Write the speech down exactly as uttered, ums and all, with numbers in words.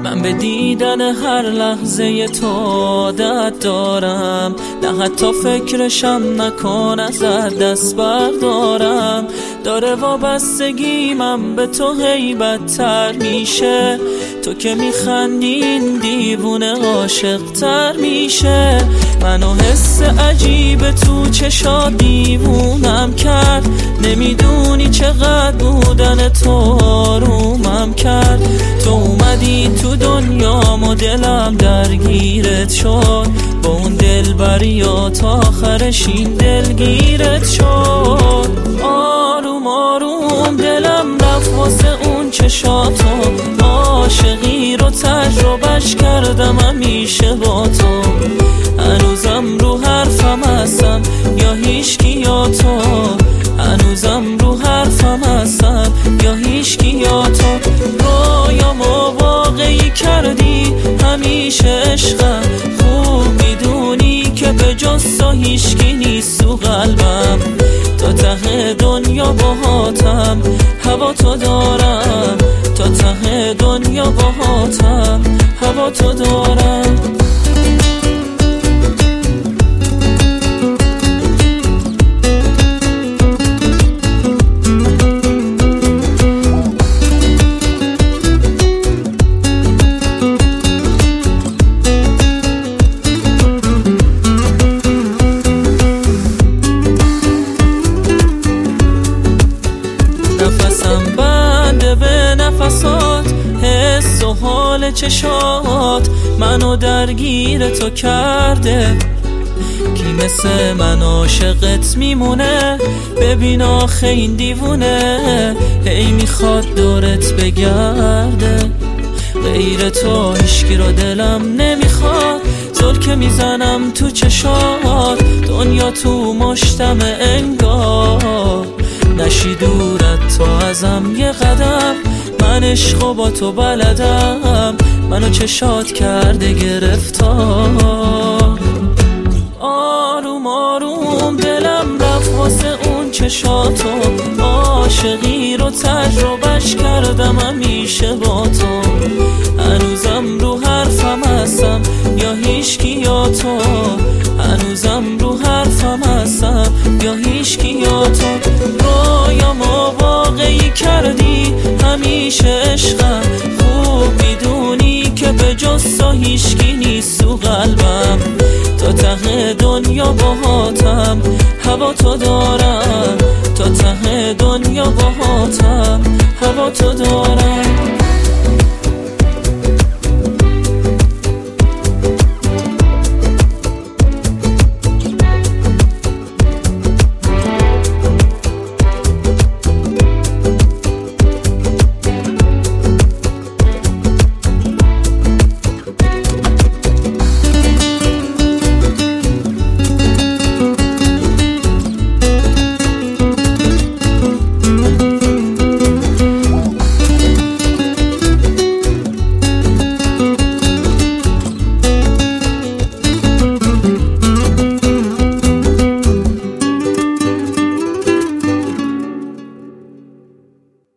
من به دیدن هر لحظه تو عادت دارم، نه حتی فکرشم نکن ازت دست بردارم. داره وابستگی من به تو هی بدتر میشه، تو که میخندین دیوونه عاشق تر میشه. منو حس عجیب تو چشات دیوونم کرد، نمیدونی چقدر بودن تو آرومم کرد. تو اومدی تو دنیام و دلم درگیرت شد، با اون دلبریات آخرش این دلگیرت شد. آروم آروم دلم رفت واسه اون چشاتو، عاشقی رو تجربهش کردم همیشه با تو. هنوزم رو حرفم هستم یا هیچکی یا تو، هنوزم رو حرفم هستم یا هیچکی یا تو. رویامو واقعی کردی همیشه عشقم، خوب میدونی که به جز تو هیچکی نیست تو قلبم. تا ته دنیا باهاتم هوا تو دارم، تا ته دنیا باهاتم هوا تو دارم. نفسم بنده به نفسات، حس و حال چشات منو درگیر تو کرده. کی مثل من عاشقت میمونه، ببین آخه این دیوونه هی میخواد دورت بگرده. غیر تو هیچکی رو دلم نمیخواد، زل که میزنم تو چشات دنیا تو مشتم انگار. نشی دورت تو ازم یه قدم، من عشقو با تو بلدم، منو چشات کرده گرفتار. آروم آروم دلم رفت واسه اون چشاتو، عاشقی رو تجربهش کردم همیشه با تو. هنوزم رو حرفم هستم یا هیچکی یا تو، هنوزم رو حرفم هستم یا هیچکی یا تو. رویامو واقعی کردی همیشه عشقم، خوب میدونی که به جز تو هیچکی نیست تو قلبم. تا ته دنیا باهاتم هوا تو دارم.